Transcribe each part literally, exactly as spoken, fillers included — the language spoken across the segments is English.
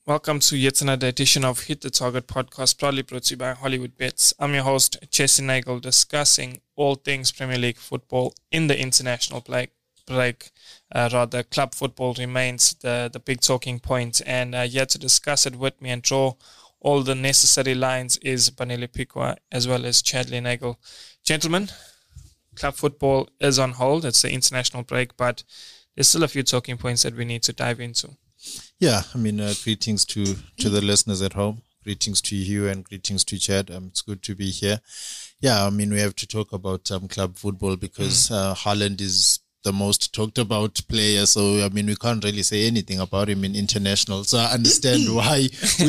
Welcome to yet another edition of Hit the Target podcast, proudly brought to you by Hollywood Bets. I'm your host, Jesse Nagel, discussing all things Premier League football in the international break. break. Uh, rather, club football remains the, the big talking point, and uh, here to discuss it with me and draw all the necessary lines is Banele Pikwa as well as Chadley Nagel. Gentlemen, club football is on hold. It's the international break, but there's still a few talking points that we need to dive into. Yeah, I mean, uh, greetings to, to the listeners at home. Greetings to you and greetings to Chad. Um, it's good to be here. Yeah, I mean, we have to talk about um, club football because mm. uh, Haaland is the most talked about player. So, I mean, we can't really say anything about him in international. So I understand why we,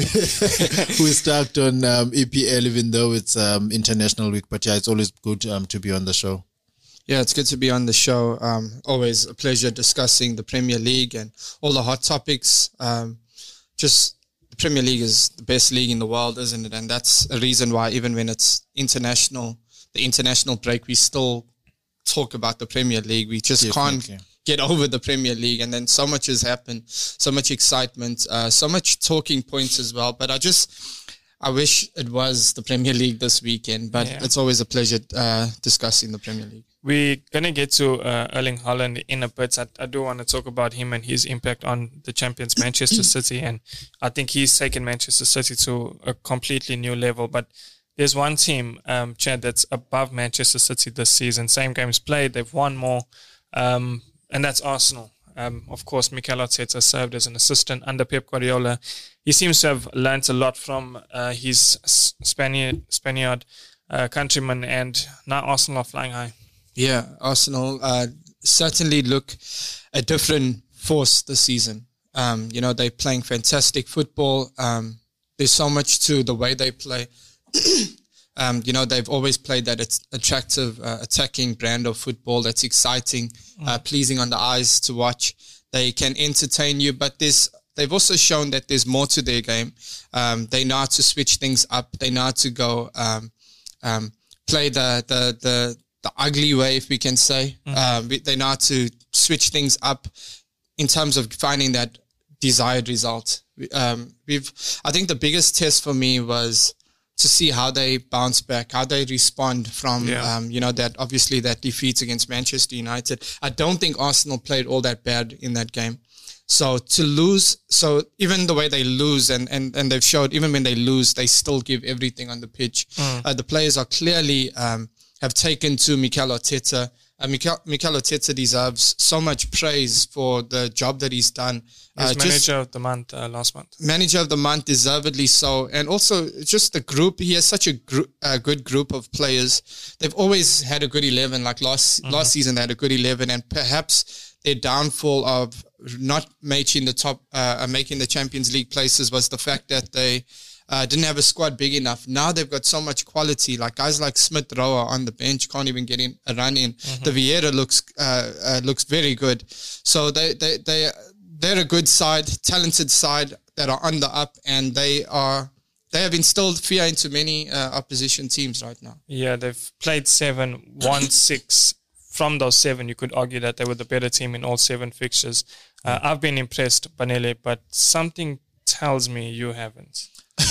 we stuck on um, E P L, even though it's um, international week. But yeah, it's always good um, to be on the show. Yeah, it's good to be on the show. Um, always a pleasure discussing the Premier League and all the hot topics. Um, just the Premier League is the best league in the world, isn't it? And that's a reason why even when it's international, the international break, we still talk about the Premier League. We just Definitely. can't get over the Premier League. And then so much has happened, so much excitement, uh, so much talking points as well. But I just... I wish it was the Premier League this weekend, but yeah. It's always a pleasure uh, discussing the Premier League. We're going to get to uh, Erling Haaland in a bit. I, I do want to talk about him and his impact on the champions, Manchester City. And I think he's taken Manchester City to a completely new level. But there's one team, um, Chad, that's above Manchester City this season. Same games played, they've won more, um, and that's Arsenal. Um, of course, Mikel Arteta served as an assistant under Pep Guardiola. He seems to have learnt a lot from uh, his Spaniard, Spaniard uh, countryman, and now Arsenal are flying high. Yeah, Arsenal uh, certainly look a different force this season. Um, you know, they're playing fantastic football. Um, there's so much to the way they play. um, you know, they've always played that it's attractive, uh, attacking brand of football that's exciting, mm. uh, pleasing on the eyes to watch. They can entertain you, but there's they've also shown that there's more to their game. Um, they know how to switch things up. They know how to go um, um, play the, the the the ugly way, if we can say. Mm-hmm. Um, they know how to switch things up in terms of finding that desired result. Um, we've, I think the biggest test for me was to see how they bounce back, how they respond from, yeah. um, you know, that obviously that defeat against Manchester United. I don't think Arsenal played all that bad in that game. So to lose, so even the way they lose and, and, and they've showed, even when they lose, they still give everything on the pitch. Mm. Uh, the players are clearly, um, have taken to Mikel Arteta. Uh, Mikel, Mikel Arteta deserves so much praise for the job that he's done. He's uh, manager just, of the month uh, last month. Manager of the month, deservedly so. And also just the group, he has such a, gr- a good group of players. They've always had a good eleven, like last, mm-hmm. last season they had a good eleven, and perhaps their downfall of not making the top, uh, making the Champions League places was the fact that they uh, didn't have a squad big enough. Now they've got so much quality, like guys like Smith Rowe on the bench can't even get in a run in. Mm-hmm. The Vieira looks uh, uh, looks very good. So they they they they're a good side, talented side that are on the up, and they are they have instilled fear into many uh, opposition teams right now. Yeah, they've played seven, won six. From those seven, you could argue that they were the better team in all seven fixtures. Uh, I've been impressed, Banele, but something tells me you haven't.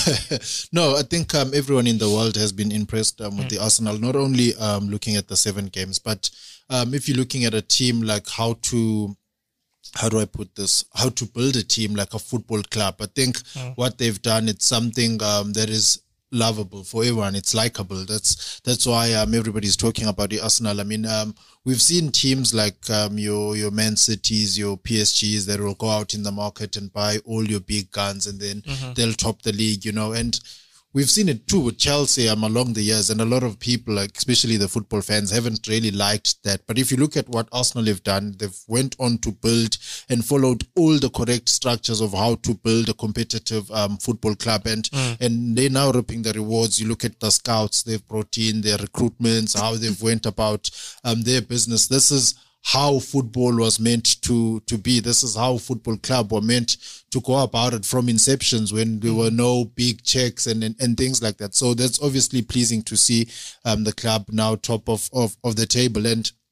No, I think um, everyone in the world has been impressed um, with mm. the Arsenal, not only um, looking at the seven games, but um, if you're looking at a team, like how to, how do I put this, how to build a team like a football club. I think mm. what they've done, it's something um, that is lovable for everyone. It's likable. That's that's why um, everybody's talking about the Arsenal. I mean, um, we've seen teams like um, your your Man Cities, your P S Gs that will go out in the market and buy all your big guns, and then mm-hmm. they'll top the league, you know. And we've seen it too with Chelsea um, along the years, and a lot of people, like especially the football fans, haven't really liked that. But if you look at what Arsenal have done, they've went on to build and followed all the correct structures of how to build a competitive um, football club, and mm. and they're now reaping the rewards. You look at the scouts they've brought in, their recruitments, how they've went about um, their business. This is how football was meant to to be. This is how football club were meant to go about it from inceptions, when there were no big checks and and, and things like that. So that's obviously pleasing to see um, the club now top of, of, of the table. And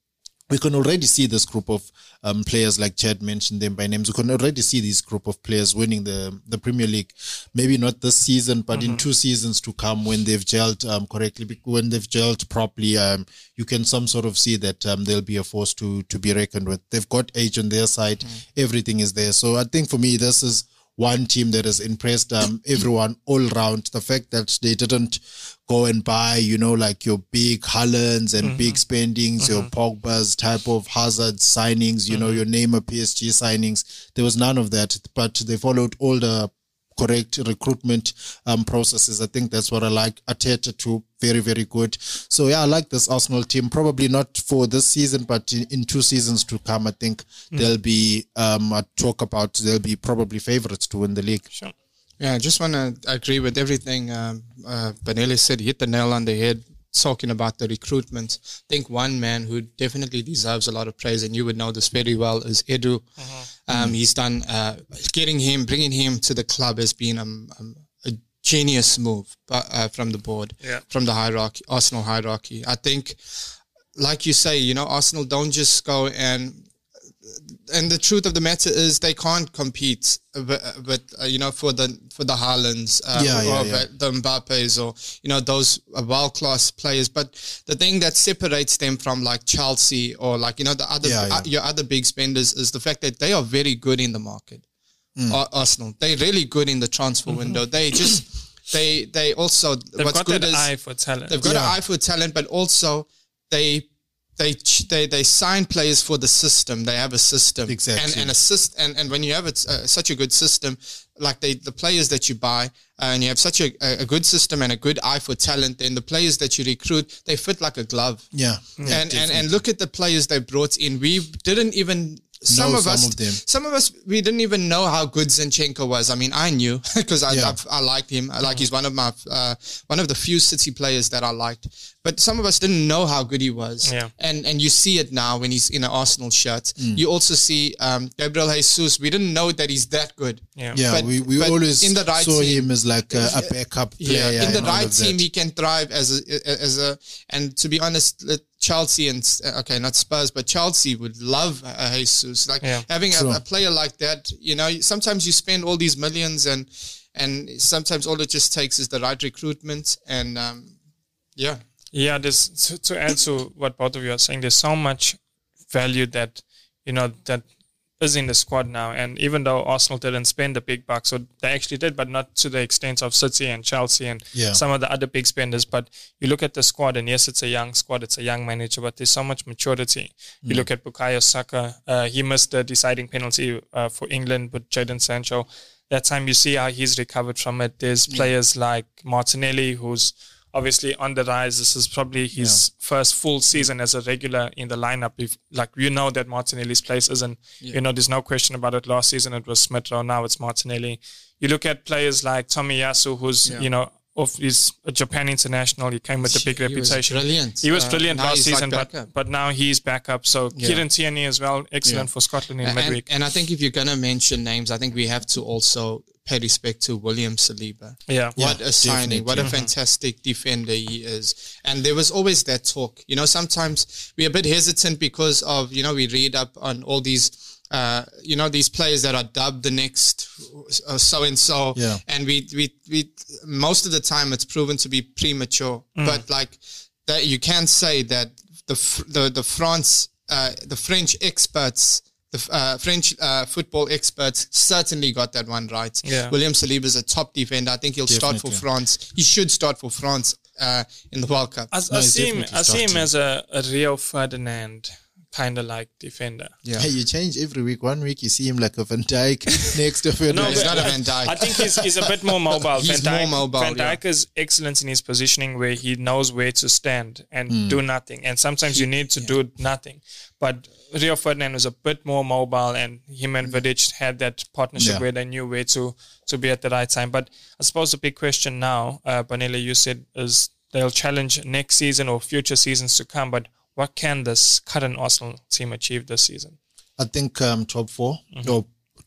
we can already see this group of um, players, like Chad mentioned them by names. We can already see this group of players winning the, the Premier League. Maybe not this season, but mm-hmm. in two seasons to come, when they've gelled um, correctly, when they've gelled properly, um, you can some sort of see that um, they'll be a force to to be reckoned with. They've got age on their side. Mm. Everything is there. So I think for me, this is one team that has impressed um, everyone all round. The fact that they didn't go and buy, you know, like your big Haalands and mm-hmm. big spendings, mm-hmm. your Pogba's type of Hazard signings, you mm-hmm. know, your Neymar P S G signings. There was none of that, but they followed all the correct recruitment um, processes. I think that's what I like. Arteta too, very, very good. So yeah, I like this Arsenal team. Probably not for this season, but in, in two seasons to come, I think mm. they'll be, um, I talk about, they'll be probably favourites to win the league. Sure. Yeah, I just want to agree with everything um, uh, Banele said. He hit the nail on the head talking about the recruitment. I think one man who definitely deserves a lot of praise, and you would know this very well, is Edu. Uh-huh. Um, mm-hmm. He's done, uh, getting him, bringing him to the club has been um, um, a genius move uh, from the board, yeah. from the hierarchy, Arsenal hierarchy. I think, like you say, you know, Arsenal don't just go and... And the truth of the matter is they can't compete with, with uh, you know, for the for the Haalands uh, yeah, yeah, or yeah. the Mbappes or, you know, those world-class players. But the thing that separates them from like Chelsea or like, you know, the other yeah, yeah. Uh, your other big spenders is the fact that they are very good in the market. Mm. Ar- Arsenal, they're really good in the transfer mm-hmm. window. They just they they also they've what's got good that is eye for talent. They've got yeah. an eye for talent, but also they. They, they they sign players for the system. They have a system, exactly, and and a syst- and and when you have a, uh, such a good system, like they the players that you buy, uh, and you have such a, a good system and a good eye for talent, then the players that you recruit, they fit like a glove. Yeah, yeah and and and look at the players they brought in. We didn't even. Some know of some us, of them. some of us, we didn't even know how good Zinchenko was. I mean, I knew because I, Yeah. I I liked him. I like he's one of my uh, one of the few City players that I liked. But some of us didn't know how good he was. Yeah. And and you see it now when he's in an Arsenal shirt. Mm. You also see um, Gabriel Jesus. We didn't know that he's that good. Yeah. Yeah, But- we, we but always in the right saw team- him as like a, a backup player. Yeah, in the and all right of team, that. he can thrive as a as a. And to be honest, uh, Chelsea and uh, okay, not Spurs, but Chelsea would love uh, Jesus. Like Yeah, having true. a, a player like that, you know. Sometimes you spend all these millions, and and sometimes all it just takes is the right recruitment, and um, yeah. Yeah, there's to, to add to what both of you are saying, there's so much value that, you know, that is in the squad now. And even though Arsenal didn't spend the big bucks, so they actually did, but not to the extent of City and Chelsea and Yeah. some of the other big spenders. But you look at the squad, and yes, it's a young squad, it's a young manager, but there's so much maturity. You look at Bukayo Saka, uh, he missed the deciding penalty uh, for England with Jadon Sancho. That time you see how he's recovered from it. There's players like Martinelli, who's obviously on the rise. This is probably his yeah. first full season as a regular in the lineup. If, like, you know that Martinelli's place isn't, yeah. you know, there's no question about it. Last season it was Smith Rowe, now it's Martinelli. You look at players like Tomiyasu, who's, yeah. you know, of he's a Japan international. He came with a big he reputation. Was brilliant. He was uh, brilliant last season, like but but now he's back up. So yeah. Kieran Tierney as well, excellent yeah. for Scotland in and, midweek. And I think if you're going to mention names, I think we have to also pay respect to William Saliba. Yeah. What yeah, a signing. What a mm-hmm. fantastic defender he is. And there was always that talk. You know, sometimes we're a bit hesitant because of, you know, we read up on all these Uh, you know, these players that are dubbed the next uh, so-and-so. Yeah. And we, we, we, most of the time it's proven to be premature. Mm. But like that, you can say that the, the, the France, uh, the French experts, the uh, French uh, football experts certainly got that one right. Yeah. William Saliba is a top defender. I think he'll Definitely. start for France. He should start for France uh, in the World Cup. I, No, I he's see him, definitely I see him starting. as a, a Rio Ferdinand kind of like defender. Yeah. Hey, you change every week. One week you see him like a Van Dijk. Next of it, No, he's but not a Van Dijk. I think he's, he's a bit more mobile. He's Van Dijk, more mobile, Van yeah. Dijk is excellent in his positioning where he knows where to stand and Hmm. do nothing. And sometimes you need to do nothing. But Rio Ferdinand was a bit more mobile, and him and Vidic had that partnership Yeah. where they knew where to, to be at the right time. But I suppose the big question now, uh, Banele, you said, is they'll challenge next season or future seasons to come. But what can this current Arsenal team achieve this season? I think um, top four Mm-hmm. or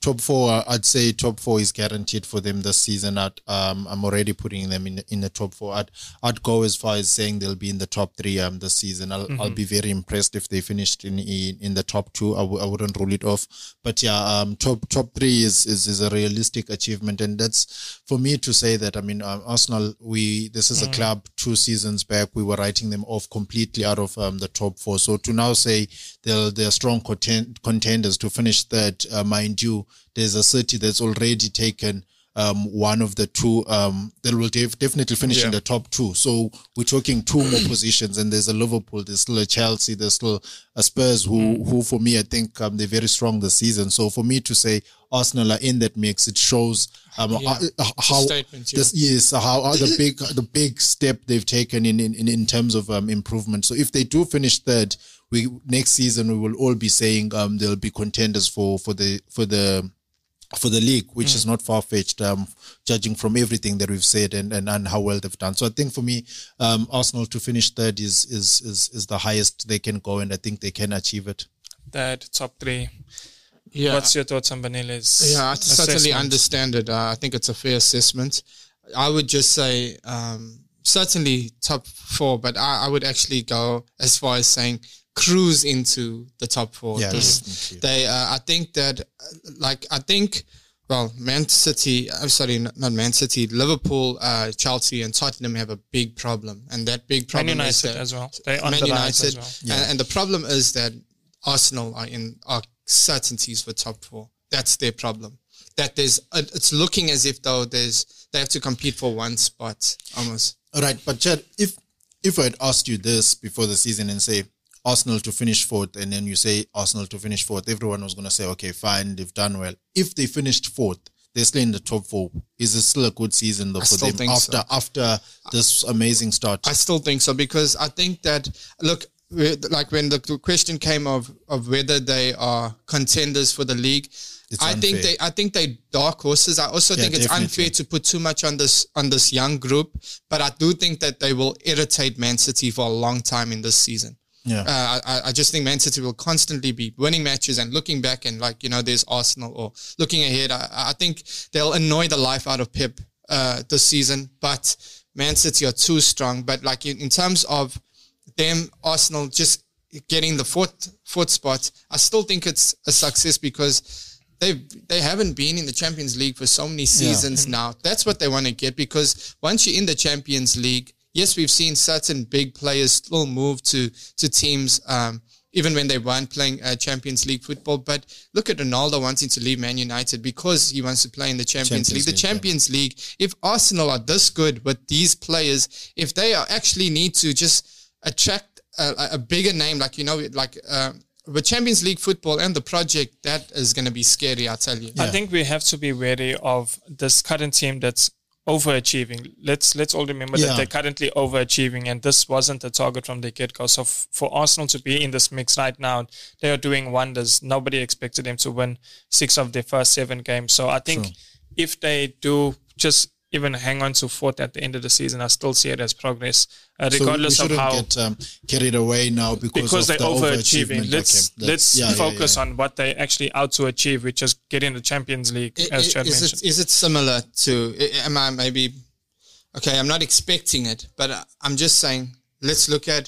top four, I'd say top four is guaranteed for them this season. I'd, um, I'm already putting them in in the top four. I'd I'd go as far as saying they'll be in the top three um this season. I'll mm-hmm. I'll be very impressed if they finished in in, in the top two. I, w- I wouldn't rule it off. But yeah, um, top top three is, is is a realistic achievement, and that's for me to say that. I mean, um, Arsenal, we this is mm-hmm. a club two seasons back we were writing them off completely out of um, the top four. So to now say they're they're strong content, contenders to finish third, uh, mind you, there's a City that's already taken um, one of the two. Um, they will def- definitely finish yeah. in the top two. So we're talking two more positions, and there's a Liverpool, there's still a Chelsea, there's still a Spurs who, who for me, I think um, they're very strong this season. So for me to say Arsenal are in that mix, it shows um, yeah. uh, how this, yes, how uh, the big the big step they've taken in in, in terms of um, improvement. So if they do finish third, we next season we will all be saying um, they'll be contenders for for the for the for the league, which mm. is not far-fetched, um, judging from everything that we've said and, and, and how well they've done. So I think for me, um, Arsenal to finish third is, is is is the highest they can go, and I think they can achieve it. Third, top three. Yeah. What's your thoughts on Banile's Yeah, I assessment? certainly understand it. Uh, I think it's a fair assessment. I would just say um, certainly top four, but I, I would actually go as far as saying cruise into the top four. Yeah, mm-hmm. They, uh, I think that, like, I think, well, Man City, I'm sorry, not, not Man City, Liverpool, uh, Chelsea, and Tottenham have a big problem, and that big problem Man is United that as well. They on Man the United, as well. Yeah. And, and the problem is that Arsenal are in are certainties for top four. That's their problem. That there's, it's looking as if though there's they have to compete for one spot almost. All right, but Chad, if if I'd asked you this before the season and say Arsenal to finish fourth, and then you say Arsenal to finish fourth, everyone was going to say, okay, fine, they've done well. If they finished fourth, they're still in the top four. Is it still a good season though I for them after so. after this amazing start? I still think so, because I think that, look, like when the question came of, of whether they are contenders for the league, It's I unfair. think they, I think they dark horses. I also Yeah, think it's definitely. unfair to put too much on this on this young group. But I do think that they will irritate Man City for a long time in this season. Yeah, uh, I, I just think Man City will constantly be winning matches and looking back and, like, you know, there's Arsenal, or looking ahead. I, I think they'll annoy the life out of Pep uh, this season. But Man City are too strong. But like in, in terms of them, Arsenal just getting the fourth fourth spot, I still think it's a success, because they they haven't been in the Champions League for so many seasons yeah. now. That's what they want to get, because once you're in the Champions League, yes, we've seen certain big players still move to to teams, um, even when they weren't playing uh, Champions League football. But look at Ronaldo wanting to leave Man United because he wants to play in the Champions, Champions League. The League, Champions yeah. League, if Arsenal are this good with these players, if they are actually need to just attract a, a bigger name, like, you know, like uh, with Champions League football and the project, that is going to be scary, I tell you. Yeah. I think we have to be wary of this current team that's overachieving. Let's let's all remember yeah. that they're currently overachieving, and this wasn't the target from the get-go. So f- for Arsenal to be in this mix right now, they are doing wonders. Nobody expected them to win six of their first seven games. So I think True. if they do just even hang on to fourth at the end of the season, I still see it as progress, uh, regardless so we of how get um, carried away now because, because of they're the overachieving. Let's okay, let's yeah, focus yeah, yeah. on what they actually out to achieve, which is getting the Champions League, it, as Chad is mentioned. It, is it similar to? Am I maybe? Okay, I'm not expecting it, but I'm just saying. Let's look at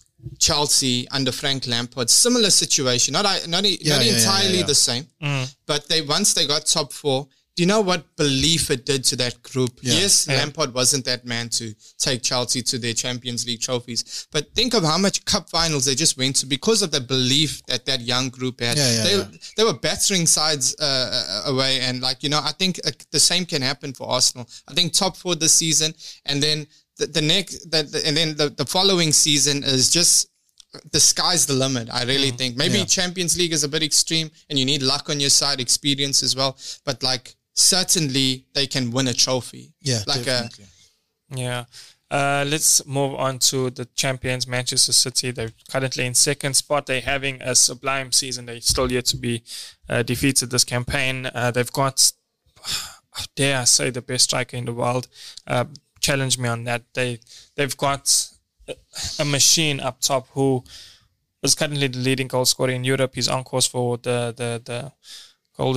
Chelsea under Frank Lampard. Similar situation, not not, not yeah, yeah, entirely yeah, yeah. the same, mm. but they once they got top four. Do you know what belief it did to that group? Yeah. Yes, yeah. Lampard wasn't that man to take Chelsea to their Champions League trophies. But think of how much cup finals they just went to because of the belief that that young group had. Yeah, yeah, they, yeah. they were battering sides uh, away. And, like, you know, I think uh, the same can happen for Arsenal. I think top four this season. And then the, the next, the, the, and then the, the following season is just, the sky's the limit, I really mm. think. Maybe yeah. Champions League is a bit extreme and you need luck on your side, experience as well. But, like, certainly they can win a trophy. Yeah, like definitely. A, yeah. Uh, let's move on to the champions, Manchester City. They're currently in second spot. They're having a sublime season. They're still yet to be uh, defeated this campaign. Uh, they've got, dare I say, the best striker in the world. Uh, challenge me on that. They, they've got a machine up top who is currently the leading goal scorer in Europe. He's on course for the, the, the Golden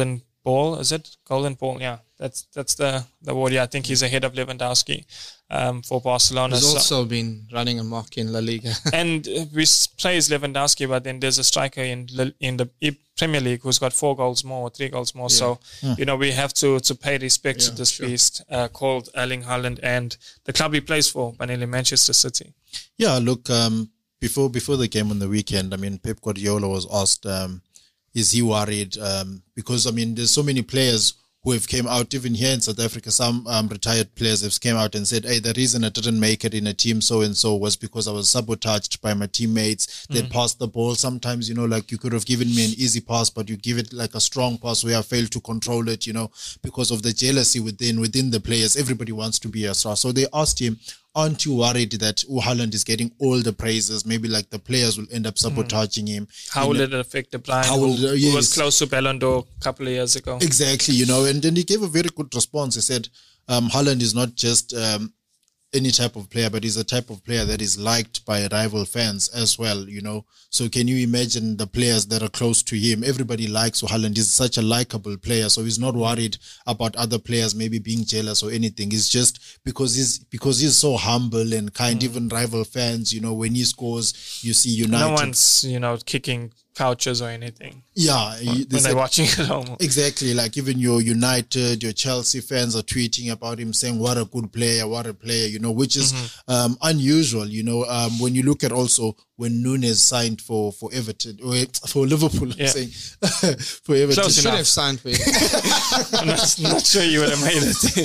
ball, is it? Golden ball, yeah. That's that's the, the award. Yeah, I think he's ahead of Lewandowski um, for Barcelona. He's so. also been running amok in La Liga. And uh, we praise Lewandowski, but then there's a striker in in the Premier League who's got four goals more, or three goals more. Yeah. So, yeah. you know, we have to, to pay respect yeah, to this sure. beast uh, called Erling Haaland and the club he plays for, Banelli, Manchester City. Yeah, look, um, before before the game on the weekend, I mean, Pep Guardiola was asked, um, is he worried? Um, because, I mean, there's so many players who have came out, even here in South Africa, some um, retired players have came out and said, hey, the reason I didn't make it in a team so-and-so was because I was sabotaged by my teammates. They'd mm. pass the ball. Sometimes, you know, like you could have given me an easy pass, but you give it like a strong pass where I failed to control it, you know, because of the jealousy within within the players. Everybody wants to be a star. So they asked him, aren't you worried that Haaland is getting all the praises? Maybe like the players will end up sabotaging mm. him. How will know, it affect the Brian who, will, yes. who was close to Ballon d'Or a couple of years ago? Exactly, you know, and then he gave a very good response. He said, um, Haaland is not just um, any type of player, but he's a type of player that is liked by rival fans as well, you know. So can you imagine the players that are close to him? Everybody likes Haaland. He's such a likable player, so he's not worried about other players maybe being jealous or anything. It's just because he's because he's so humble and kind. Mm. Even rival fans, you know, when he scores, you see United. No one's, you know, kicking couches or anything. Yeah. When they they're watching at home. Exactly. Like even your United, your Chelsea fans are tweeting about him saying, what a good player, what a player, you know, which is mm-hmm. um, unusual, you know, um, when you look at also when Nunes signed for, for Everton, or for Liverpool, yeah. I'm saying, for Everton. Close should have signed for Everton. I'm not, not sure you would have made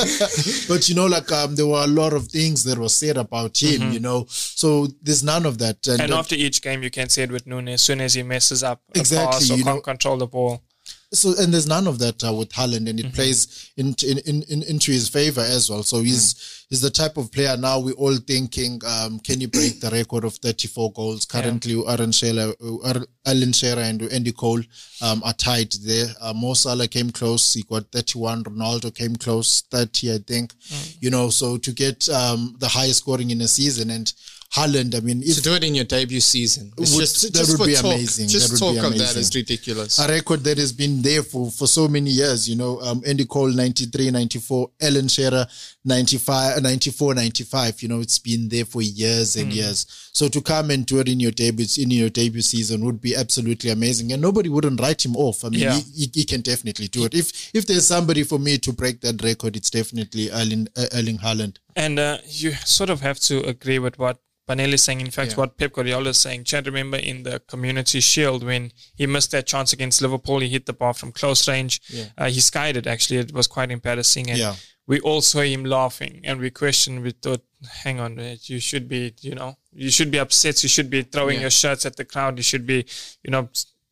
it. But, you know, like um, there were a lot of things that were said about him, mm-hmm. you know, so there's none of that. And, and after each game, you can say it with Nunes, as soon as he messes up a exactly, pass or you can't know, control the ball. So, and there's none of that uh, with Haaland, and it Mm-hmm. plays in, in, in, into his favor as well. So he's mm. he's the type of player now we're all thinking, um, can he break the record of thirty-four goals? Currently, yeah. Alan Shearer, Alan Shearer and Andy Cole um, are tied there. Uh, Mo Salah came close. He got thirty-one. Ronaldo came close, thirty, I think. Mm. You know, so to get um, the highest scoring in a season, and Haaland, I mean, if to do it in your debut season, would, just, that just would be talk, amazing. Just that talk would be of amazing. that is ridiculous. A record that has been there for, for so many years, you know. Um, Andy Cole ninety-three, ninety-four, Alan Shearer ninety-five, ninety-four, ninety-five. You know, it's been there for years and mm. years. So to come and do it in your debut, in your debut season would be absolutely amazing, and nobody wouldn't write him off. I mean, yeah. he, he can definitely do it. If if there's somebody for me to break that record, it's definitely Erling, uh, Erling Haaland. And uh, you sort of have to agree with what Banelli is saying. In fact, yeah. what Pep Guardiola is saying. Chad, remember in the Community Shield when he missed that chance against Liverpool, he hit the bar from close range. Yeah. Uh, he skied it, actually. It was quite embarrassing. And yeah. we all saw him laughing, and we questioned, we thought, hang on, you should be, you know, you should be upset. You should be throwing yeah. your shirts at the crowd. You should be, you know,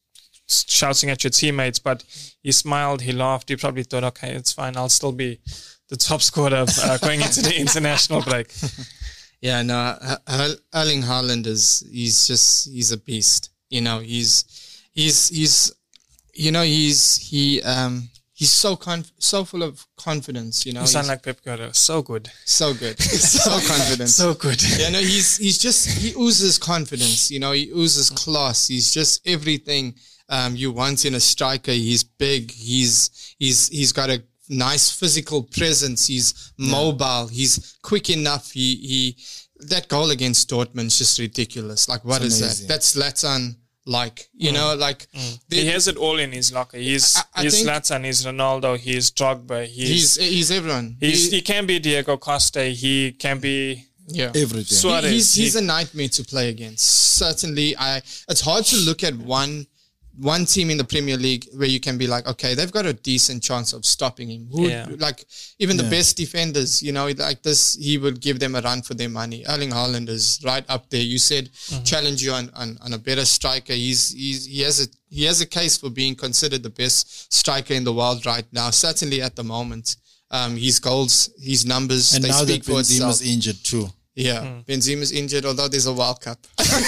shouting at your teammates. But he smiled, he laughed. He probably thought, okay, it's fine. I'll still be the top scorer uh, going into the international break. Yeah, no, Erling Haaland is, he's just, he's a beast. You know, he's, he's, he's, you know, he's, he, um, he's so conf- so full of confidence, you know. You sound like Pep Guardiola. So good. So good. So confident. So good. Yeah, no, he's, he's just, he oozes confidence, you know, he oozes class. He's just everything, um, you want in a striker. He's big. He's, he's, he's got a nice physical presence. He's mobile. Yeah. He's quick enough. He, he, that goal against Dortmund is just ridiculous. Like, what it's is amazing. That? That's Zlatan. Like, you mm. know, like mm. he has it all in his locker. He's, I, I he's Zlatan, he's Ronaldo, he's Drogba. He's, he's, he's everyone. He's, he, he can be Diego Costa. He can be yeah. everything. Suarez. He, he's, he's he, a nightmare to play against. Certainly, I. It's hard to look at one one team in the Premier League where you can be like, okay, they've got a decent chance of stopping him. Who, yeah. Like, even yeah. the best defenders, you know, like this, he would give them a run for their money. Erling Haaland is right up there. You said mm-hmm. challenge you on, on, on a better striker. He's, he's he has a he has a case for being considered the best striker in the world right now. Certainly at the moment, um, his goals, his numbers, and they now speak that for itself. Benzema's injured too. Yeah, mm. Benzema's injured, although there's a World Cup.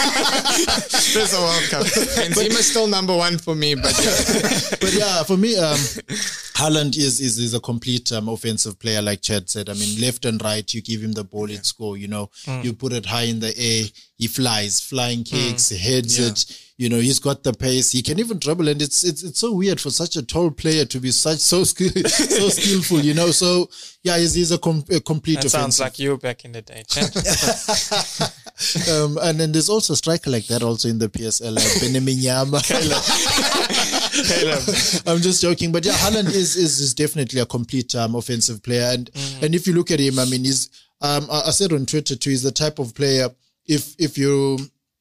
There's a World Cup. Benzema's still number one for me, but yeah. But yeah, for me, um, Haaland is, is is a complete um, offensive player, like Chad said. I mean, left and right, you give him the ball, yeah. it's go. You know, mm. you put it high in the air, he flies, flying kicks, Mm. heads Yeah. it. You know, he's got the pace. He can even dribble, and it's it's it's so weird for such a tall player to be such so skill, so skillful. You know, so yeah, he's, he's a, com- a complete. That offensive. sounds like you back in the day, champ. um, and then there's also a striker like that also in the P S L, like Beneminyama. I'm just joking, but yeah, Haaland is is, is definitely a complete um, offensive player, and Mm. and if you look at him, I mean, he's um, I, I said on Twitter too, he's the type of player if if you.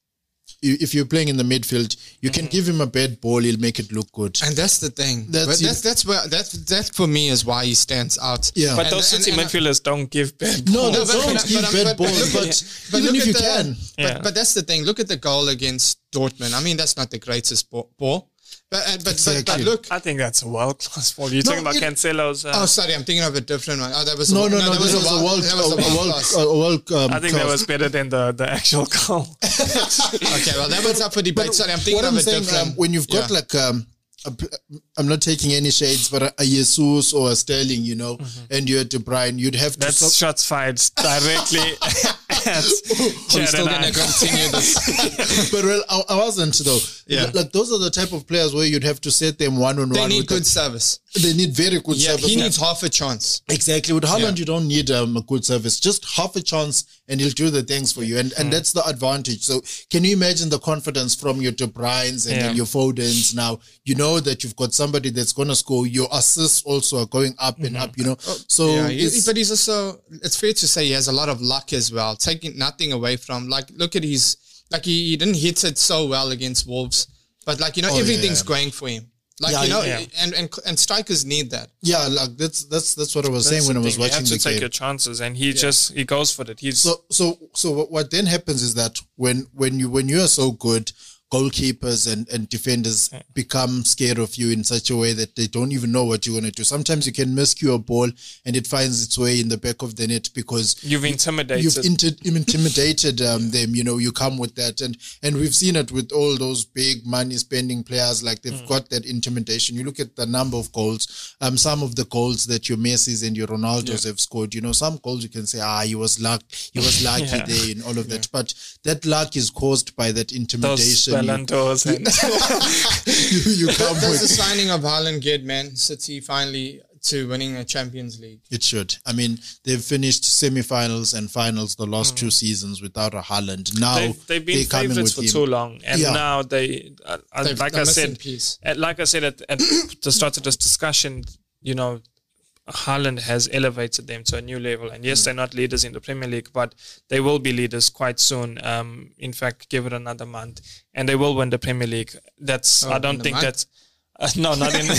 If you're playing in the midfield, you can give him a bad ball; he'll make it look good. And that's the thing. That's But it. that's that's where that's that for me is why he stands out. Yeah. But And- those and- City and- midfielders don't give bad No, balls. they No, but- don't but- give but- bad but- balls, look but, at- but even look if at you the- can. Yeah. But, but that's the thing. Look at the goal against Dortmund. I mean, that's not the greatest ball. ball. But, uh, but, but, but Exactly. look. I think that's a world class ball. You're No, talking about it- Cancelo's. Uh, Oh, sorry. I'm thinking of a different one. Oh, that was No, a, no, no. that This was a world, that was a a world world, class. a world. Um, I think that class. was better than the, the actual goal. Okay, well, that was up for debate. Sorry, I'm thinking what of I'm a saying, different. um, when you've got yeah. like um, a pl- I'm not taking any shades, but a, a Jesus or a Sterling, you know, and you're De Bruyne, you'd have to. That's stop- shots fired directly at We're still Jadon. going to continue this. but well, I, I wasn't though. Yeah. Like those are the type of players where you'd have to set them one on They one. need with good the- service. They need very good Yeah, service. he needs half a chance. Exactly. With Haaland, Yeah. you don't need um, a good service. Just half a chance and he'll do the things for you. And and that's the advantage. So can you imagine the confidence from your De Bruynes and Yeah. then your Fodens now? You know that you've got somebody that's going to score. Your assists also are going up and up, you know. So Yeah, he- it's- but he's also, it's fair to say he has a lot of luck as well, taking nothing away from, like, look at his, like, he, he didn't hit it so well against Wolves, but, like, you know, Oh, everything's yeah. going for him. Like, Yeah, you know, yeah. and, and and strikers need that. yeah, like that's that's that's what I was That's saying when I the was thing. You watching have to the take game. your chances, and he just he goes for it. He's So so so what, what then happens is that when when you when you are so good, goalkeepers and, and defenders become scared of you in such a way that they don't even know what you're going to do. Sometimes you can miscue a ball and it finds its way in the back of the net because you've intimidated. you've inti- intimidated um, them. You know, you come with that, and and we've seen it with all those big money spending players. Like they've got that intimidation. You look at the number of goals. Um, some of the goals that your Messi's and your Ronaldos have scored. You know, some goals you can say, ah, he was luck, he was lucky Yeah. there, and all of that. But that luck is caused by that those intimidation. You, Ballon d'Ors and you, you come Does the with. signing of Haaland get Man City finally to winning a Champions League? It should. I mean, they've finished semi-finals and finals the last two seasons without a Haaland. Now they've, they've been they're coming favorites with for him. too long, and Yeah. now they, uh, uh, They've- like they're I missing said, piece. at, like I said at, at the start of this discussion, you know, Haaland has elevated them to a new level, and yes, they're not leaders in the Premier League, but they will be leaders quite soon. Um, in fact, give it another month, and they will win the Premier League. That's Oh, I in don't a think month? that's. Uh, no, not in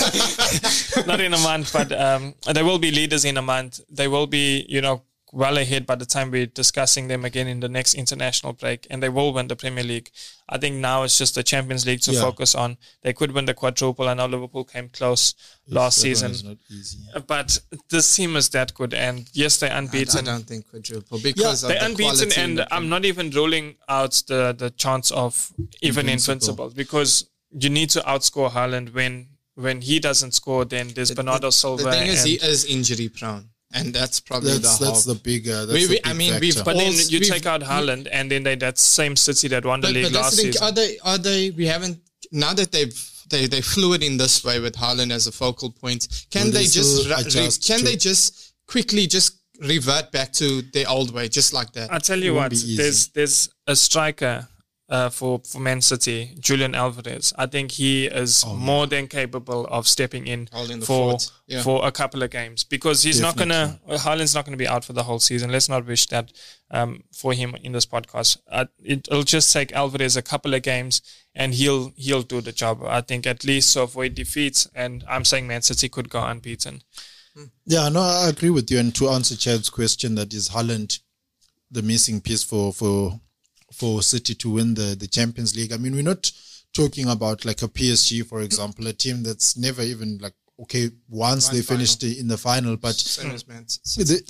not in a month, but um, they will be leaders in a month. They will be, you know, well ahead by the time we're discussing them again in the next international break, and they will win the Premier League. I think now it's just the Champions League to Yeah. focus on. They could win the quadruple. I know Liverpool came close last That one season, is not easy. but this team is that good, and yes, they're I, I unbeaten. don't think quadruple because of They're the unbeaten, quality in and the I'm not even ruling out the, the chance of even Invincible. invincible, because you need to outscore Haaland. When when he doesn't score, then there's Bernardo Silva. The thing is, and, he is injury prone, and that's probably That's the that's whole. the big. Uh, that's We- the we- big I mean, factor. we've- but then Balls- you we've- take out Haaland, and then they that same City that won the But, league but that's last the thing. season. Are they? Are they? We haven't. Now that they've they they flew it in this way with Haaland as a focal point, can Will they, they just still ra- re- adjust can to- they just quickly just revert back to their old way, just like that? I tell you It won't what, be easy. there's there's a striker uh, for for Man City, Julian Alvarez. I think he is more than capable of stepping in Holding the for fort, yeah. for a couple of games, because he's not gonna. Uh, Haaland's not gonna be out for the whole season. Let's not wish that um, for him in this podcast. Uh, it, it'll just take Alvarez a couple of games, and he'll he'll do the job. I think at least to avoid defeats. And I'm saying Man City could go unbeaten. Yeah, no, I agree with you. And to answer Chad's question, that is Haaland the missing piece for for for City to win the, the Champions League. I mean, we're not talking about like a P S G, for example, a team that's never even like okay, once One they final. finished in the final, but Same as Man the-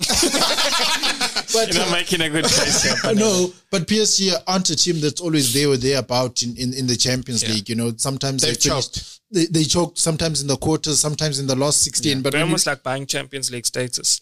but You're not making a good case here. but- no, but P S G aren't a team that's always there or thereabout in, in, in the Champions Yeah. League. You know, sometimes They've they finished- choked. They, they choked sometimes in the quarters, sometimes in the last sixteen. But They're when you- almost like buying Champions League status.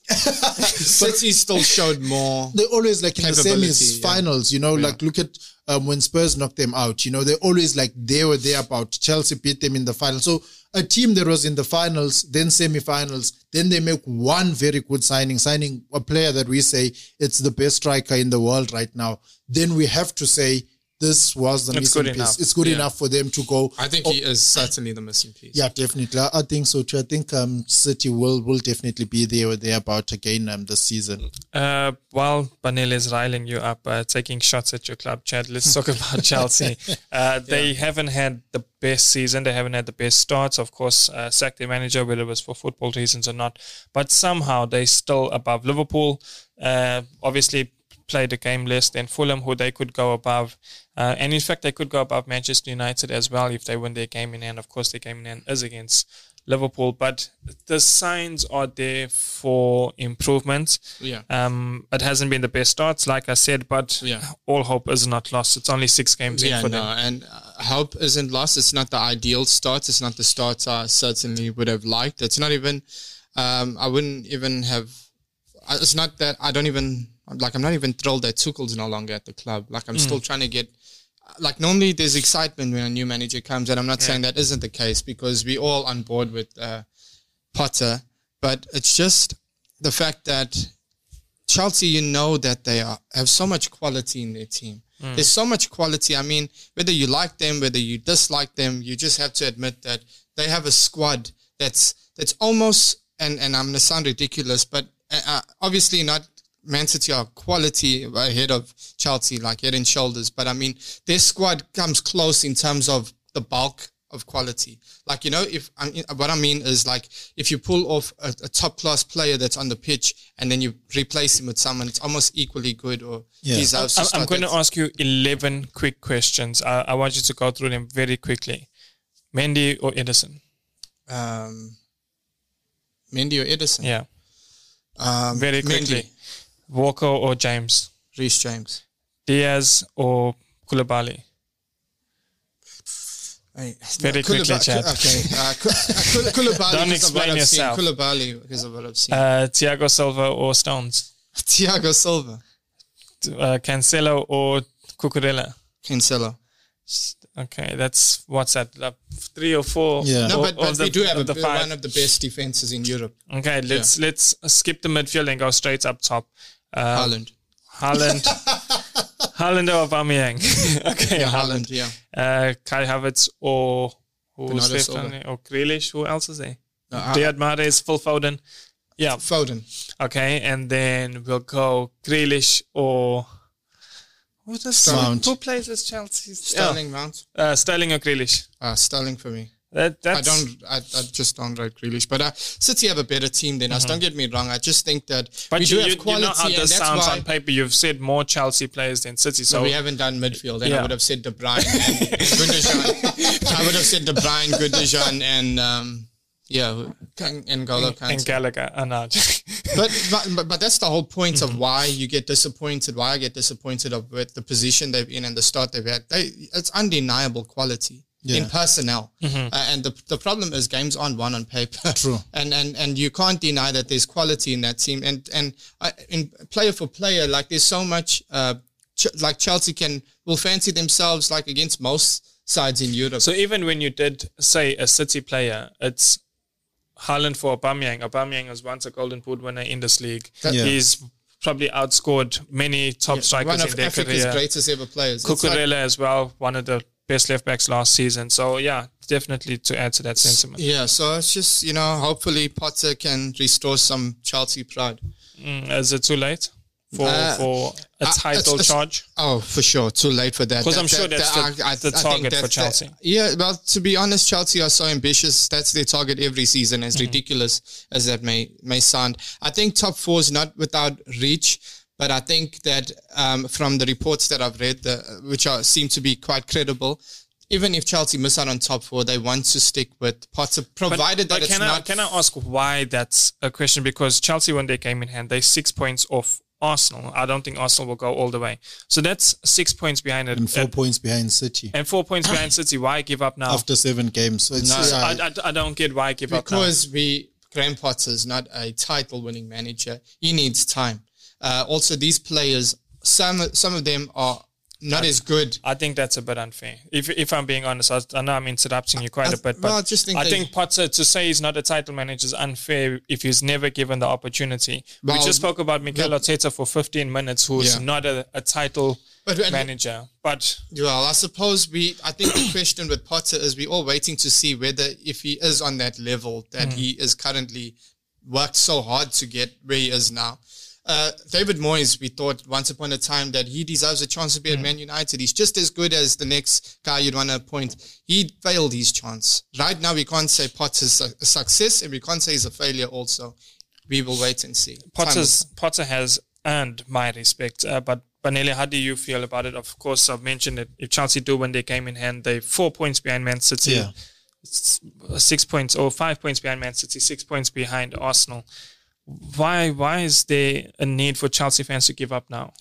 City still showed more. they're always like in the Capability, semis, yeah. finals, you know, Yeah. like look at um, when Spurs knocked them out, you know, they're always like there or thereabout. Chelsea beat them in the final. So a team that was in the finals, then semi-finals, then they make one very good signing, signing a player that we say it's the best striker in the world right now. Then we have to say this was the It's missing good piece. enough. It's good Yeah. enough for them to go. I think he is certainly the missing piece. Yeah, definitely. I I think so too. I think um, City will will definitely be there or thereabout again um, this season. Uh, while Banel is riling you up, uh, taking shots at your club, Chad, let's talk about Chelsea. Uh, they haven't had the best season. They haven't had the best starts. Of course, uh, sacked their manager, whether it was for football reasons or not. But somehow they're still above Liverpool. Uh, obviously, played a game less than Fulham, who they could go above. Uh, and in fact, they could go above Manchester United as well if they win their game in hand. Of course, their game in hand is against Liverpool, but the signs are there for improvement. Yeah. Um, it hasn't been the best starts, like I said, but Yeah. all hope is not lost. It's only six games Yeah, in for no, them. and uh, hope isn't lost. It's not the ideal start. It's not the start I certainly would have liked. It's not even, um, I wouldn't even have, uh, it's not that I don't even, like, I'm not even thrilled that Tuchel's no longer at the club. Like, I'm still trying to get, like, normally there's excitement when a new manager comes, and I'm not saying that isn't the case because we're all on board with uh, Potter, but it's just the fact that Chelsea, you know that they are, have so much quality in their team. There's so much quality. I mean, whether you like them, whether you dislike them, you just have to admit that they have a squad that's that's almost, and, and I'm going to sound ridiculous, but uh, obviously not Man City are quality ahead of Chelsea, like head and shoulders. But I mean, their squad comes close in terms of the bulk of quality. Like, you know, if I mean, what I mean is like, if you pull off a, a top class player that's on the pitch and then you replace him with someone, it's almost equally good or Yeah. deserves to I'm, I'm start. going to That's- ask you eleven quick questions. I, I want you to go through them very quickly. Mendy or Edison? Um, Mendy or Edison? Yeah, Um, very quickly. Mendy, Walker or James? Reece James. Diaz or Koulibaly? Hey, Very quickly, Koulibaly- Chad. Okay. Uh, Kul- uh, Kul- Koulibaly Don't because of what explain I've seen. yourself. Koulibaly because of what I've seen. Uh, Thiago Silva or Stones? Thiago Silva. Uh, Cancelo or Cucurella? Cancelo. Okay, that's what's that? Like three or four? Yeah. No, Or- but, or but the- we do have of a, the five? one of the best defenses in Europe. Okay, let's let's skip the midfield and go straight up top. Uh, Haaland. Haaland, Haaland or Aubameyang? Okay, Yeah, Haaland. Haaland, yeah. Uh, Kai Havertz or who's Bernardo left Silva. on there? Or Grealish? Who else is there? No, I- Riyad Mahrez, Phil Foden. Yeah. Foden. Okay, and then we'll go Grealish or who does Mount. who plays as Chelsea? Sterling Mount. Oh, uh, Sterling or Grealish? Uh, Sterling for me. That that's I don't. I, I just don't rate Grealish. But uh, City have a better team than us. Don't get me wrong. I just think that But we you, do you, have quality, you know how and this that's sounds why on paper. You've said more Chelsea players than City, so we haven't done midfield. And Yeah. I would have said De Bruyne and Gundogan. I would have said De Bruyne, Gundogan, and um, yeah, and N'Golo Kante. and Gallagher. Oh, no. but, but but but that's the whole point of why you get disappointed. Why I get disappointed of with the position they've in and the start they've had. They, it's undeniable quality Yeah. in personnel, uh, and the the problem is games aren't won on paper. True. and and and you can't deny that there's quality in that team. And and uh, in player for player, like there's so much. Uh, ch- like Chelsea can will fancy themselves like against most sides in Europe. So even when you did say a City player, it's Haaland for Aubameyang. Aubameyang was once a Golden Boot winner in this league. Yeah. He's probably outscored many top strikers one in of their Africa's career. greatest ever players. It's like- Cucurella as well, one of the best left backs last season. So yeah, definitely to add to that sentiment. Yeah, so it's just, you know, hopefully Potter can restore some Chelsea pride. Mm, is it too late for Uh, for a uh, title it's- it's- charge? Oh, for sure. Too late for that. 'Cause That- I'm sure that- that's that- the- I- I- the I think target that's for the- Chelsea. yeah, well, to be honest, Chelsea are so ambitious. That's their target every season, as Mm-hmm. ridiculous as that may, may sound. I think top four is not without reach, but I think that um, from the reports that I've read, the, which are, seem to be quite credible, even if Chelsea miss out on top four, they want to stick with Potter, provided but, but that can it's I, not. Can I ask why that's a question? Because Chelsea, when they came in hand, they're six points off Arsenal. I don't think Arsenal will go all the way. So that's six points behind it. And four at, points behind City. And four points behind City. Why give up now? After seven games. So it's, No. yeah, I, I, I don't get why give up now. Because we, Graham Potter is not a title-winning manager. He needs time. Uh, also, these players, some some of them are not I, as good. I think that's a bit unfair. If if I'm being honest, I, I know I'm interrupting you quite I, a bit, but well, I, just think, I they, think Potter, to say he's not a title manager is unfair if he's never given the opportunity. Well, we just spoke about Mikel but, Arteta for fifteen minutes, who's yeah. not a, a title but, manager. But well, I suppose we. I think the question with Potter is we're all waiting to see whether if he is on that level that mm. he is currently worked so hard to get where he is now. Uh, David Moyes, we thought once upon a time that he deserves a chance to be mm. at Man United. He's just as good as the next guy you'd want to appoint. He failed his chance. Right now, we can't say Potter's a, a success, and we can't say he's a failure also. We will wait and see. Potter's, Potter has earned my respect. Uh, but, Banele, how do you feel about it? Of course, I've mentioned it. If Chelsea do win their game in hand, they're four points behind Man City. Yeah. Six points or five points behind Man City, six points behind Arsenal. Why why is there a need for Chelsea fans to give up now?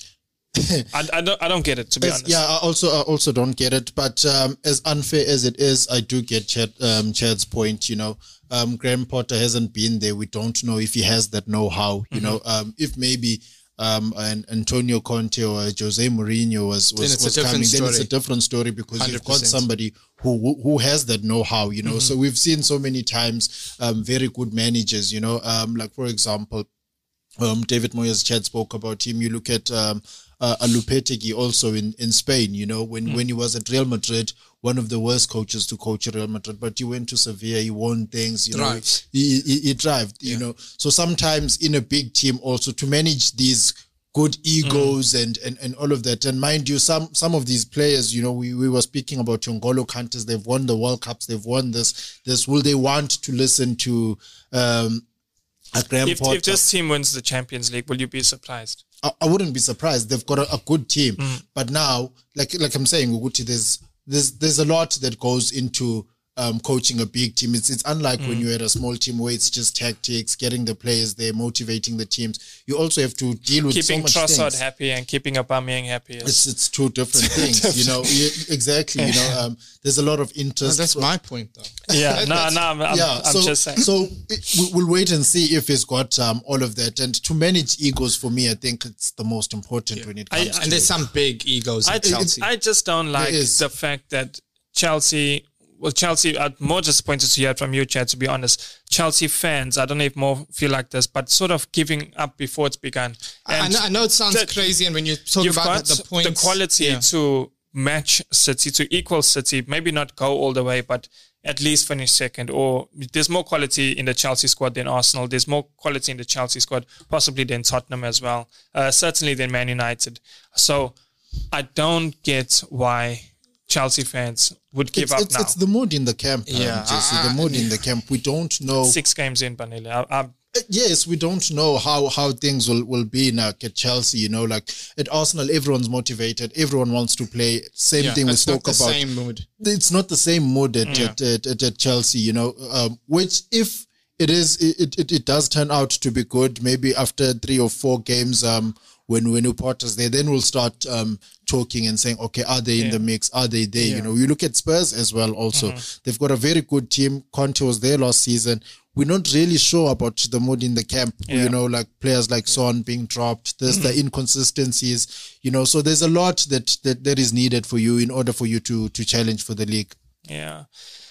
I, I don't I don't get it, to be as, honest. Yeah, I also I also don't get it. But um, as unfair as it is, I do get Chad, um, Chad's point. You know, um, Graham Potter hasn't been there. We don't know if he has that know-how. You mm-hmm. know, um, if maybe um, an Antonio Conte or Jose Mourinho was was, was coming, story. then it's a different story because one hundred percent. You've got somebody who who has that know-how. You know, mm-hmm. so we've seen so many times um, very good managers. You know, um, like for example, um, David Moyes, Chad spoke about him. You look at um, uh, Lopetegui also in, in Spain. You know, when mm. when he was at Real Madrid, one of the worst coaches to coach Real Madrid, but he went to Sevilla, he won things, you Drives. know, he, he, he thrived, yeah. you know. So sometimes in a big team also to manage these good egos mm. and, and, and all of that. And mind you, some some of these players, you know, we, we were speaking about N'Golo Kanté, they've won the World Cups, they've won this, this. Will they want to listen to um, a Graham if, Potter? If this team wins the Champions League, will you be surprised? I, I wouldn't be surprised. They've got a, a good team. Mm. But now, like like I'm saying, Uguti, there's There's there's a lot that goes into um, coaching a big team. It's it's unlike mm. when you're at a small team where it's just tactics, getting the players there, motivating the teams. You also have to deal with keeping so much Trossard things. happy and keeping Aubameyang happy. Is it's it's two different things, you know. You, exactly, you know. Um, there's a lot of interest. No, that's my point, though. Yeah, no, no, I'm, I'm, yeah, I'm so, just saying. So it, we'll wait and see if he's got um, all of that. And to manage egos, for me, I think it's the most important yeah. when it comes. I, to and there's some big egos I, at Chelsea. I just don't like the fact that Chelsea, well, Chelsea, I'm more disappointed to hear it from you, Chad, to be honest. Chelsea fans, I don't know if more feel like this, but sort of giving up before it's begun. And I, know, I know it sounds crazy, and when you talk you've about got the points, the quality yeah. to match City, to equal City, maybe not go all the way, but at least finish second. Or there's more quality in the Chelsea squad than Arsenal. There's more quality in the Chelsea squad, possibly than Tottenham as well. Uh, certainly than Man United. So I don't get why Chelsea fans would give it's, up it's, now. It's the mood in the camp, yeah, um, Jesse, I, I, the mood yeah. in the camp. We don't know. Six games in, Banele. I, I, Yes, we don't know how, how things will, will be now at Chelsea, you know, like at Arsenal, everyone's motivated. Everyone wants to play. Same yeah, thing we it's spoke not the about. Same mood. It's not the same mood at, Yeah. at, at, at, at Chelsea, you know, um, which if it is, it, it, it does turn out to be good, maybe after three or four games, um, when, when Potter's there, then we'll start, um, talking and saying, okay, are they in Yeah. the mix? Are they there? Yeah. You know, you look at Spurs as well also. Mm-hmm. They've got a very good team. Conte was there last season. We're not really sure about the mood in the camp, Yeah. you know, like players like Son being dropped. There's the inconsistencies, you know, so there's a lot that, that, that is needed for you in order for you to, to challenge for the league. Yeah.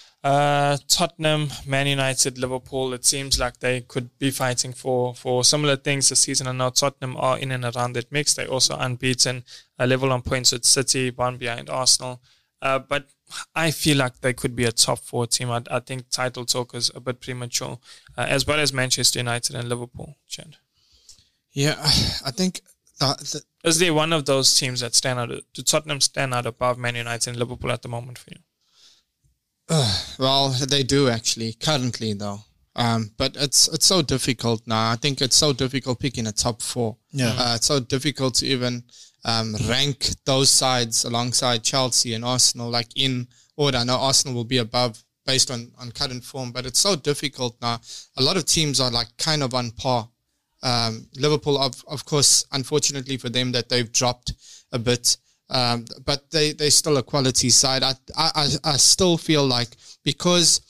Uh, Tottenham, Man United, Liverpool, it seems like they could be fighting for, for similar things this season. And now Tottenham are in and around that mix. They're also unbeaten, a level on points with City, one behind Arsenal. Uh, but I feel like they could be a top four team. I, I think title talk is a bit premature, uh, as well as Manchester United and Liverpool. Chad. Yeah, I think that, that Is there one of those teams that stand out? Do Tottenham stand out above Man United and Liverpool at the moment for you? Uh, well, they do actually, currently though. Um, but it's it's so difficult now. I think it's so difficult picking a top four. Yeah. Uh, it's so difficult to even um, rank those sides alongside Chelsea and Arsenal, like in order. I know Arsenal will be above based on, on current form, but it's so difficult now. A lot of teams are like kind of on par. Um, Liverpool, of, of course, unfortunately for them, that they've dropped a bit. Um, but they, they're still a quality side. I, I, I still feel like because,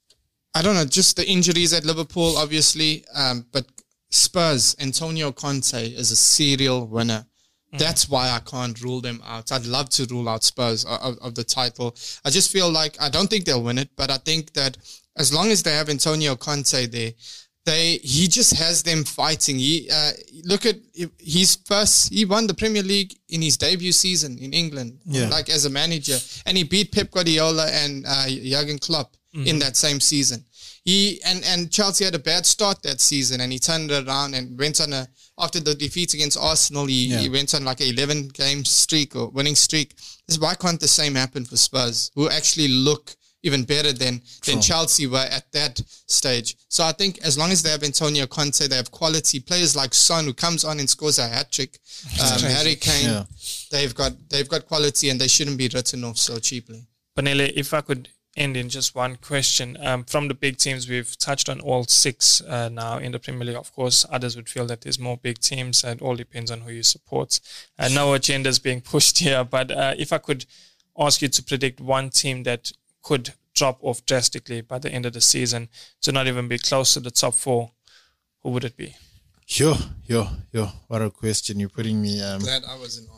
I don't know, just the injuries at Liverpool, obviously, um, but Spurs, Antonio Conte is a serial winner. Mm. That's why I can't rule them out. I'd love to rule out Spurs of, of the title. I just feel like, I don't think they'll win it, but I think that as long as they have Antonio Conte there, They, he just has them fighting. He uh, look at his first. He won the Premier League in his debut season in England, yeah. like as a manager, and he beat Pep Guardiola and uh, Jurgen Klopp mm-hmm. in that same season. He and, and Chelsea had a bad start that season, and he turned it around and went on a after the defeat against Arsenal. He, yeah. he went on like an eleven game streak or winning streak. This why can't the same happen for Spurs, who actually look even better than, than Chelsea were at that stage. So I think as long as they have Antonio Conte, they have quality players like Son, who comes on and scores a hat-trick. Um, Harry Kane, yeah. they've got they've got quality and they shouldn't be written off so cheaply. Panele, if I could end in just one question. Um, from the big teams, we've touched on all six uh, now in the Premier League. Of course, others would feel that there's more big teams. It all depends on who you support. Uh, no agendas being pushed here. But uh, if I could ask you to predict one team that could drop off drastically by the end of the season to not even be close to the top four, who would it be? Yo, yo, yo, what a question you're putting me. Um, Glad I wasn't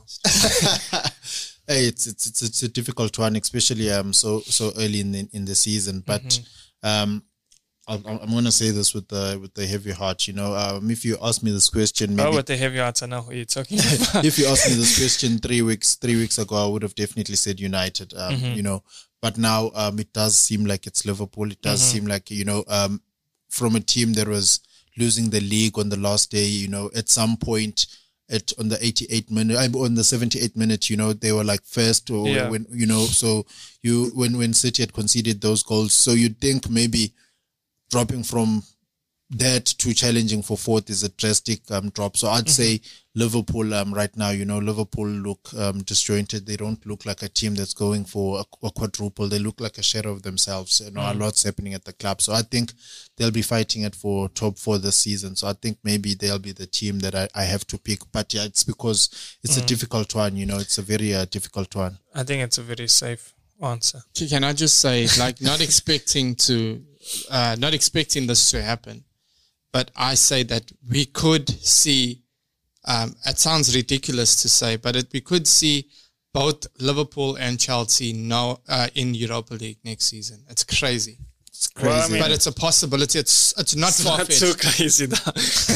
asked. Hey, it's, it's it's it's a difficult one, especially um so so early in the, in the season. But mm-hmm. um, I'm, I'm gonna say this with the with the heavy heart. You know, um, if you ask me this question, maybe oh, with the heavy heart, I know who you're talking about. If you asked me this question three weeks three weeks ago, I would have definitely said United. Um, mm-hmm. You know, but now um, it does seem like it's Liverpool. It does mm-hmm. seem like, you know, um, from a team that was losing the league on the last day, you know, at some point. At on the eighty-eight minute, on the seventy-eight minute, you know, they were like first, or yeah. when you know, so you when when City had conceded those goals, so you'd think maybe dropping from that to challenging for fourth is a drastic um, drop. So I'd mm-hmm. say Liverpool um, right now, you know, Liverpool look um, disjointed. They don't look like a team that's going for a, a quadruple. They look like a shadow of themselves. You know, mm-hmm. a lot's happening at the club. So I think they'll be fighting it for top four this season. So I think maybe they'll be the team that I, I have to pick. But yeah, it's because it's mm-hmm. a difficult one. You know, it's a very uh, difficult one. I think it's a very safe answer. Can I just say, like, not expecting to, uh, not expecting this to happen. But I say that we could see, um, it sounds ridiculous to say, but it, we could see both Liverpool and Chelsea now uh, in Europa League next season. It's crazy. It's crazy. Well, I mean, but it's a possibility. It's it's not it's far-fetched. Not too crazy, though.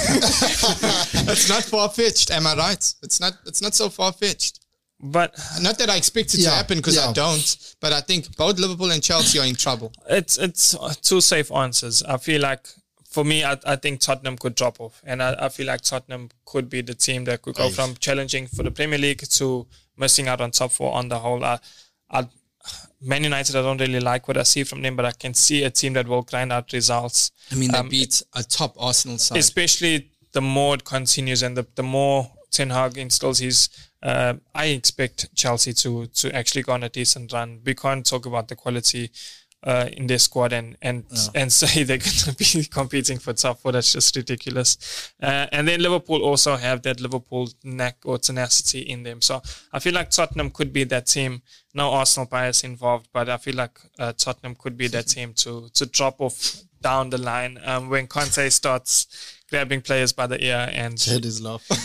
It's not far-fetched. Am I right? It's not. It's not so far-fetched. But not that I expect it yeah, to happen because yeah. I don't. But I think both Liverpool and Chelsea are in trouble. It's it's two safe answers. I feel like. For me, I, I think Tottenham could drop off. And I, I feel like Tottenham could be the team that could go nice. from challenging for the Premier League to missing out on top four on the whole. I, I, Man United, I don't really like what I see from them, but I can see a team that will grind out results. I mean, they um, beat a top Arsenal side. Especially the more it continues and the, the more Ten Hag installs his... Uh, I expect Chelsea to to actually go on a decent run. We can't talk about the quality... Uh, in their squad and and yeah. and say they're going to be competing for top four. That's just ridiculous. Uh, and then Liverpool also have that Liverpool knack or tenacity in them. So I feel like Tottenham could be that team. No Arsenal bias involved, but I feel like uh, Tottenham could be that team to to drop off down the line um, when Conte starts grabbing players by the ear and Jed is laughing.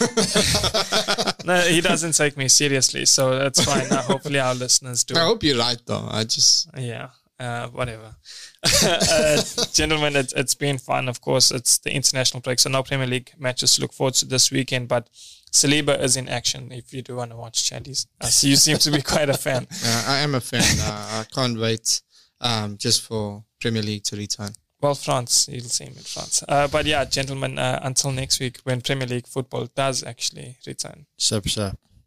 No, he doesn't take me seriously, so that's fine. Uh, hopefully our listeners do. I hope you're right, though. I just yeah. Uh, whatever. uh, gentlemen, it, it's been fun. Of course, it's the international break, so no Premier League matches to look forward to this weekend, but Saliba is in action if you do want to watch Chaddies. Uh, so you seem to be quite a fan. Uh, I am a fan. uh, I can't wait um, just for Premier League to return. Well, France, you'll see him in France. Uh, but yeah, gentlemen, uh, until next week when Premier League football does actually return. Sharp, sharp.